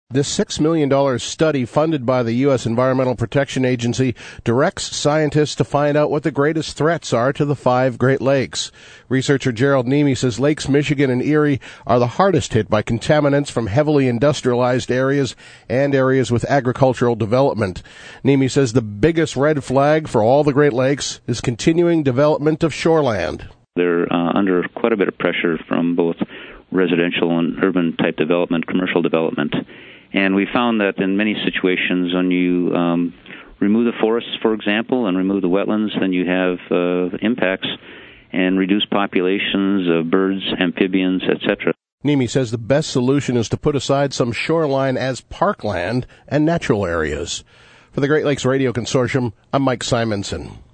This $6 million study funded by the U.S. Environmental Protection Agency directs scientists to find out what the greatest threats are to the 5 Great Lakes. Researcher Gerald Nemi says Lakes Michigan and Erie are the hardest hit by contaminants from heavily industrialized areas and areas with agricultural development. Nemi says the biggest red flag for all the Great Lakes is continuing development of shoreland. They're under quite a bit of pressure from both residential and urban-type development, commercial development. And we found that in many situations, when you remove the forests, for example, and remove the wetlands, then you have impacts and reduced populations of birds, amphibians, etc. Nemi says the best solution is to put aside some shoreline as parkland and natural areas. For the Great Lakes Radio Consortium, I'm Mike Simonson.